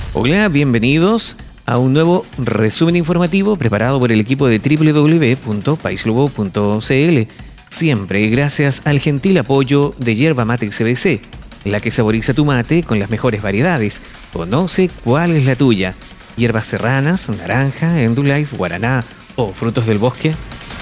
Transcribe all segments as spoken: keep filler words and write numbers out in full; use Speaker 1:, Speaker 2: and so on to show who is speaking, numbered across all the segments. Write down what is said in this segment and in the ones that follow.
Speaker 1: Hola, bienvenidos a un nuevo resumen informativo preparado por el equipo de doble u doble u doble u punto paislobo punto c l. Siempre gracias al gentil apoyo de Yerba Mate C B C, la que saboriza tu mate con las mejores variedades. Conoce cuál es la tuya. Hierbas serranas, naranja, Endolife, guaraná o frutos del bosque.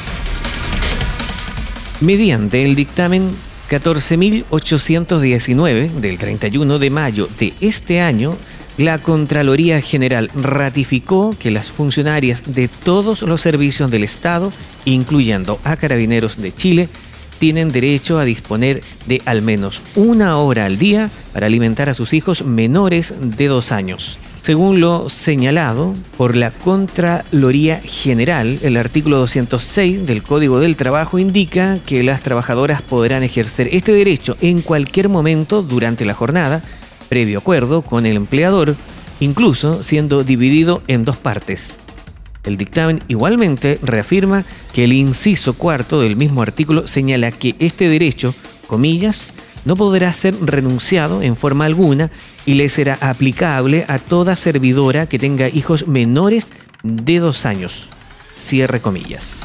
Speaker 1: Mediante el dictamen catorce mil ochocientos diecinueve del treinta y uno de mayo de este año, la Contraloría General ratificó que las funcionarias de todos los servicios del Estado, incluyendo a Carabineros de Chile, tienen derecho a disponer de al menos una hora al día para alimentar a sus hijos menores de dos años. Según lo señalado por la Contraloría General, el artículo doscientos seis del Código del Trabajo indica que las trabajadoras podrán ejercer este derecho en cualquier momento durante la jornada, previo acuerdo con el empleador, incluso siendo dividido en dos partes. El dictamen igualmente reafirma que el inciso cuarto del mismo artículo señala que este derecho, comillas, no podrá ser renunciado en forma alguna y le será aplicable a toda servidora que tenga hijos menores de dos años. Cierre comillas.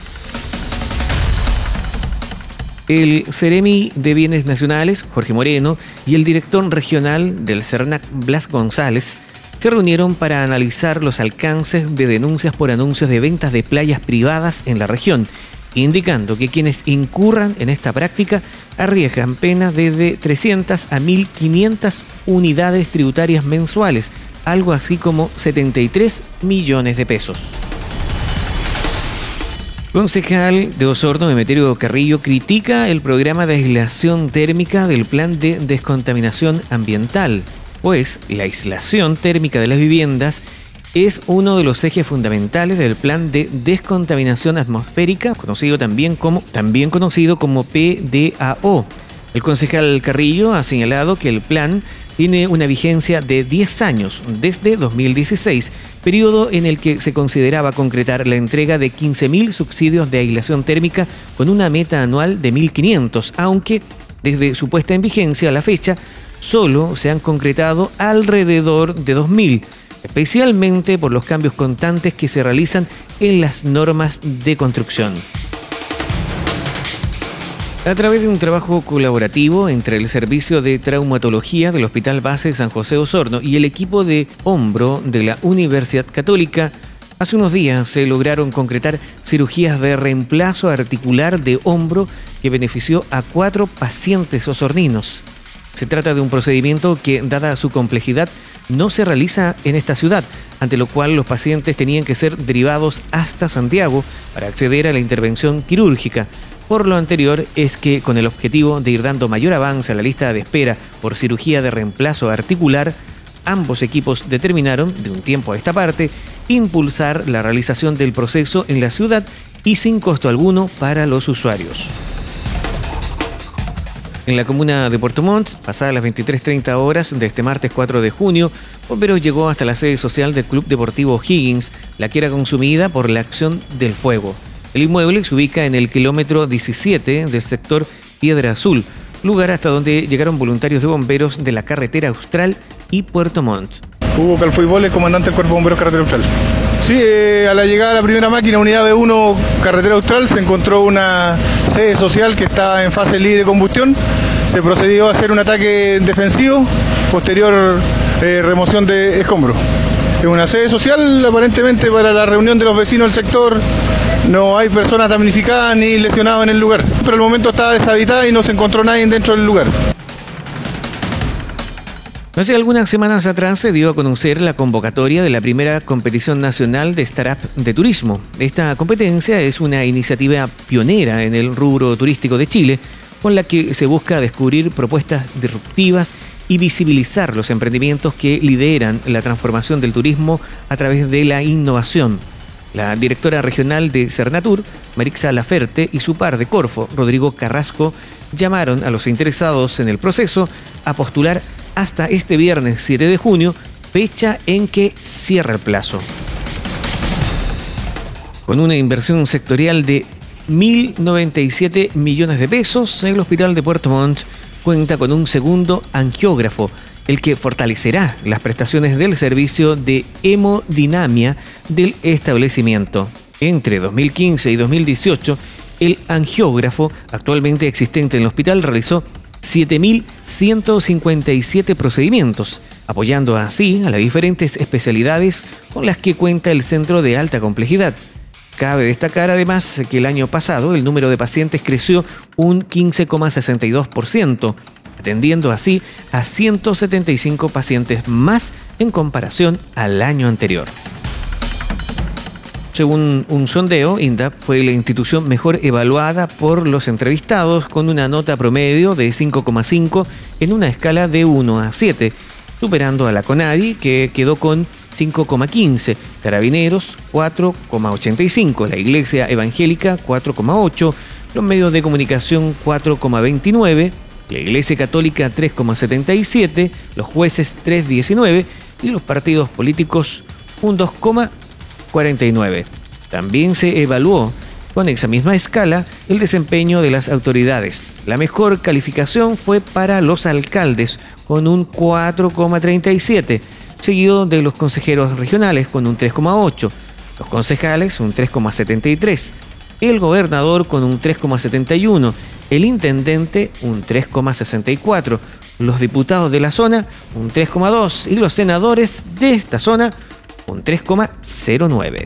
Speaker 1: El Seremi de Bienes Nacionales, Jorge Moreno, y el director regional del Cernac, Blas González, se reunieron para analizar los alcances de denuncias por anuncios de ventas de playas privadas en la región, indicando que quienes incurran en esta práctica arriesgan penas desde trescientas a mil quinientas unidades tributarias mensuales, algo así como setenta y tres millones de pesos. Concejal de Osorno, Emeterio Carrillo, critica el programa de aislación térmica del Plan de Descontaminación Ambiental, pues la aislación térmica de las viviendas es uno de los ejes fundamentales del Plan de Descontaminación Atmosférica, conocido también como, también conocido como P D A O. El concejal Carrillo ha señalado que el plan tiene una vigencia de diez años, desde dos mil dieciséis, periodo en el que se consideraba concretar la entrega de quince mil subsidios de aislación térmica con una meta anual de mil quinientos, aunque desde su puesta en vigencia a la fecha solo se han concretado alrededor de dos mil, especialmente por los cambios constantes que se realizan en las normas de construcción. A través de un trabajo colaborativo entre el Servicio de Traumatología del Hospital Base San José Osorno y el equipo de hombro de la Universidad Católica, hace unos días se lograron concretar cirugías de reemplazo articular de hombro que benefició a cuatro pacientes osorninos. Se trata de un procedimiento que, dada su complejidad, no se realiza en esta ciudad, ante lo cual los pacientes tenían que ser derivados hasta Santiago para acceder a la intervención quirúrgica. Por lo anterior es que, con el objetivo de ir dando mayor avance a la lista de espera por cirugía de reemplazo articular, ambos equipos determinaron, de un tiempo a esta parte, impulsar la realización del proceso en la ciudad y sin costo alguno para los usuarios. En la comuna de Puerto Montt, pasadas las veintitrés treinta horas de este martes cuatro de junio, Bomberos llegó hasta la sede social del Club Deportivo Higgins, la que era consumida por la acción del fuego. El inmueble se ubica en el kilómetro diecisiete del sector Piedra Azul, lugar hasta donde llegaron voluntarios de bomberos de la Carretera Austral y Puerto Montt.
Speaker 2: Hugo Calfoibol, comandante del Cuerpo de Bomberos Carretera Austral. Sí, eh, a la llegada de la primera máquina, unidad B uno Carretera Austral, se encontró una sede social que está en fase libre de combustión. Se procedió a hacer un ataque defensivo, posterior eh, remoción de escombros. Es una sede social aparentemente para la reunión de los vecinos del sector. No hay personas damnificadas ni lesionados en el lugar, pero el momento estaba deshabitada y no se encontró nadie dentro del lugar.
Speaker 1: Hace algunas semanas atrás se dio a conocer la convocatoria de la primera competición nacional de startup de turismo. Esta competencia es una iniciativa pionera en el rubro turístico de Chile, con la que se busca descubrir propuestas disruptivas y visibilizar los emprendimientos que lideran la transformación del turismo a través de la innovación. La directora regional de Cernatur, Marixa Laferte, y su par de Corfo, Rodrigo Carrasco, llamaron a los interesados en el proceso a postular hasta este viernes siete de junio, fecha en que cierra el plazo. Con una inversión sectorial de mil noventa y siete millones de pesos, el Hospital de Puerto Montt cuenta con un segundo angiógrafo el que fortalecerá las prestaciones del servicio de hemodinamia del establecimiento. Entre dos mil quince y dos mil dieciocho, el angiógrafo actualmente existente en el hospital realizó siete mil ciento cincuenta y siete procedimientos, apoyando así a las diferentes especialidades con las que cuenta el centro de alta complejidad. Cabe destacar además que el año pasado el número de pacientes creció un quince coma sesenta y dos por ciento, atendiendo así a ciento setenta y cinco pacientes más en comparación al año anterior. Según un sondeo, INDAP fue la institución mejor evaluada por los entrevistados con una nota promedio de cinco coma cinco en una escala de uno a siete, superando a la CONADI, que quedó con cinco coma quince, Carabineros cuatro coma ochenta y cinco, la Iglesia Evangélica cuatro coma ocho, los medios de comunicación cuatro coma veintinueve, la Iglesia Católica tres coma setenta y siete, los jueces tres coma diecinueve y los partidos políticos un dos coma cuarenta y nueve. También se evaluó con esa misma escala el desempeño de las autoridades. La mejor calificación fue para los alcaldes con un cuatro coma treinta y siete, seguido de los consejeros regionales con un tres coma ocho, los concejales un tres coma setenta y tres, el gobernador con un tres coma setenta y uno, el intendente un tres coma sesenta y cuatro, los diputados de la zona un tres coma dos y los senadores de esta zona un tres coma cero nueve.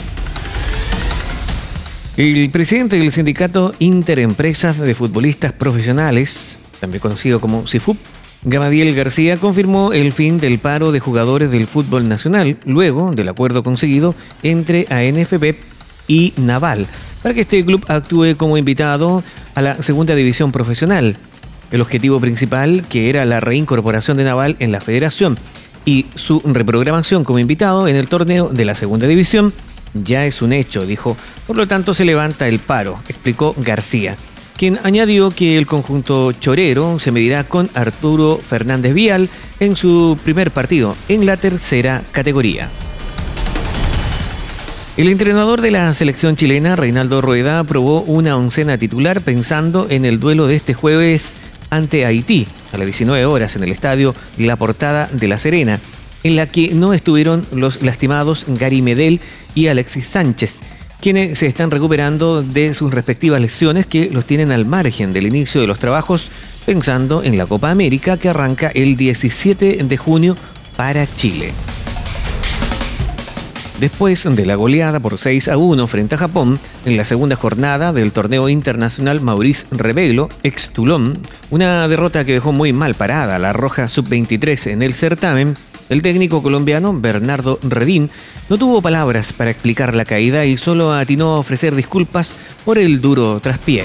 Speaker 1: El presidente del Sindicato Interempresas de Futbolistas Profesionales, también conocido como SIFUP, Gamadiel García, confirmó el fin del paro de jugadores del fútbol nacional luego del acuerdo conseguido entre A N F P y Naval para que este club actúe como invitado a la segunda división profesional. El objetivo principal, que era la reincorporación de Naval en la federación y su reprogramación como invitado en el torneo de la segunda división, ya es un hecho, dijo. Por lo tanto, se levanta el paro, explicó García, quien añadió que el conjunto chorero se medirá con Arturo Fernández Vial en su primer partido en la tercera categoría. El entrenador de la selección chilena, Reinaldo Rueda, aprobó una oncena titular pensando en el duelo de este jueves ante Haití, a las diecinueve horas en el estadio La Portada de La Serena, en la que no estuvieron los lastimados Gary Medel y Alexis Sánchez, quienes se están recuperando de sus respectivas lesiones que los tienen al margen del inicio de los trabajos, pensando en la Copa América que arranca el diecisiete de junio para Chile. Después de la goleada por seis a uno frente a Japón, en la segunda jornada del torneo internacional Maurice Rebelo, ex Toulon, una derrota que dejó muy mal parada a la Roja sub veintitrés en el certamen, el técnico colombiano Bernardo Redín no tuvo palabras para explicar la caída y solo atinó a ofrecer disculpas por el duro traspié.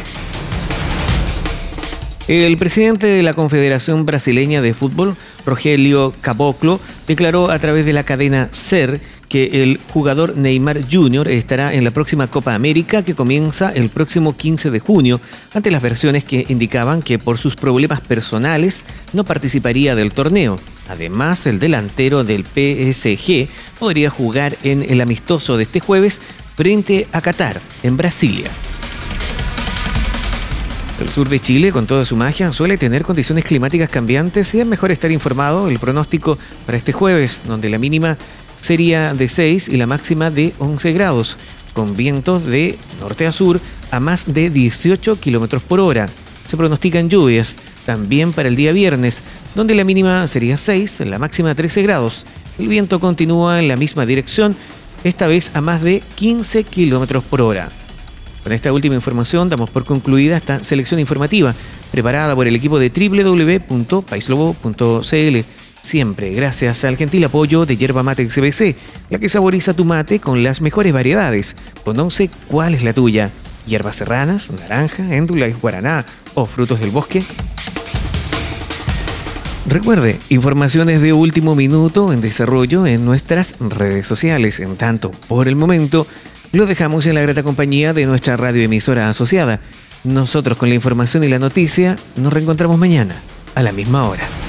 Speaker 1: El presidente de la Confederación Brasileña de Fútbol, Rogelio Caboclo, declaró a través de la cadena SER que el jugador Neymar junior estará en la próxima Copa América que comienza el próximo quince de junio, ante las versiones que indicaban que por sus problemas personales no participaría del torneo. Además, el delantero del P S G podría jugar en el amistoso de este jueves frente a Qatar, en Brasilia. El sur de Chile, con toda su magia, suele tener condiciones climáticas cambiantes y es mejor estar informado del pronóstico para este jueves, donde la mínima sería de seis y la máxima de once grados, con vientos de norte a sur a más de dieciocho kilómetros por hora. Se pronostican lluvias también para el día viernes, donde la mínima sería seis, la máxima trece grados. El viento continúa en la misma dirección, esta vez a más de quince kilómetros por hora. Con esta última información damos por concluida esta selección informativa preparada por el equipo de doble u doble u doble u punto paislobo punto c l. Siempre gracias al gentil apoyo de Yerba Mate X B C, la que saboriza tu mate con las mejores variedades. Conoce cuál es la tuya. Hierbas serranas, naranja, éndula y guaraná o frutos del bosque. Recuerde, informaciones de último minuto en desarrollo en nuestras redes sociales. En tanto, por el momento, lo dejamos en la grata compañía de nuestra radioemisora asociada. Nosotros con la información y la noticia nos reencontramos mañana a la misma hora.